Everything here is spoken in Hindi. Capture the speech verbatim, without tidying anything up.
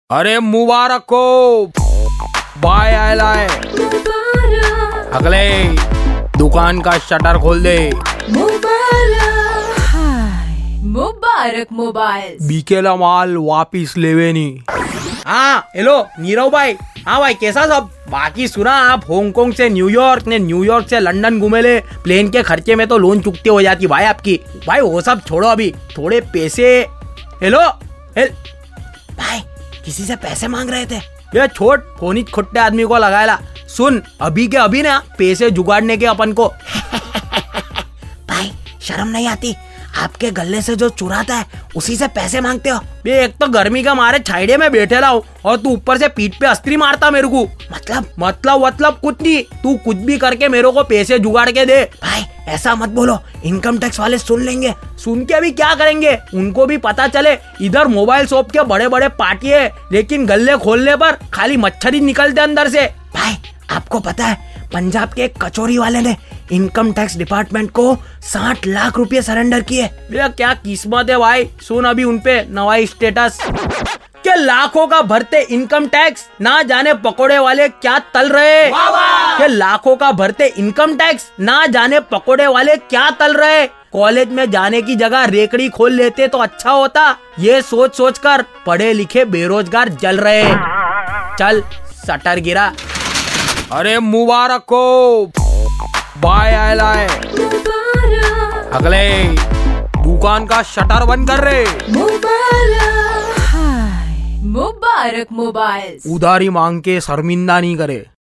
अरे मुबारक हो, बाय आयलाय। अगले दुकान का शटर खोल दे। मुबारक मोबाइल बिकेला माल वापिस लेवे नी। हाँ हेलो नीरव भाई। हाँ भाई कैसा सब? बाकी सुना आप हांगकांग से न्यूयॉर्क ने न्यूयॉर्क से लंदन घूमे ले, प्लेन के खर्चे में तो लोन चुकती हो जाती भाई आपकी। भाई वो सब छोड़ो, अभी थोड़े पैसे। हेलो हेल भाई, किसी से पैसे मांग रहे थे? ये छोड़, फोन ही खोटे आदमी को लगाया। सुन, अभी के अभी ना पैसे जुगाड़ने के अपन को। भाई शर्म नहीं आती? आपके गले से जो चुराता है उसी से पैसे मांगते हो? ये एक तो गर्मी का मारे छाइडे में बैठे रहा और तू ऊपर से पीठ पे अस्त्री मारता मेरे को। मतलब मतलब मतलब कुछ नहीं, तू कुछ भी करके मेरे को पैसे जुगाड़ के दे। भाई ऐसा मत बोलो, इनकम टैक्स वाले सुन लेंगे। सुन के अभी क्या करेंगे? उनको भी पता चले इधर मोबाइल शॉप के बड़े बड़े पार्टी है, लेकिन गल्ले खोलने पर खाली मच्छर ही निकलते अंदर से। भाई आपको पता है पंजाब के एक कचौरी वाले ने इनकम टैक्स डिपार्टमेंट को साठ लाख रुपए सरेंडर किए। भैया क्या किस्मत है भाई। सुन, अभी उनपे नवाई स्टेटस के लाखों का भरते इनकम टैक्स, ना जाने पकोड़े वाले क्या तल रहे। के लाखों का भरते इनकम टैक्स, ना जाने पकोड़े वाले क्या तल रहे। कॉलेज में जाने की जगह रेकड़ी खोल लेते तो अच्छा होता। ये सोच सोच कर पढ़े लिखे बेरोजगार जल रहे। चल शटर गिरा। अरे मुबारक हो, बाय आयलाय। अगले दुकान का शटर बंद कर रे। मुबारक मोबाइल उधारी मांग के शर्मिंदा नहीं करे।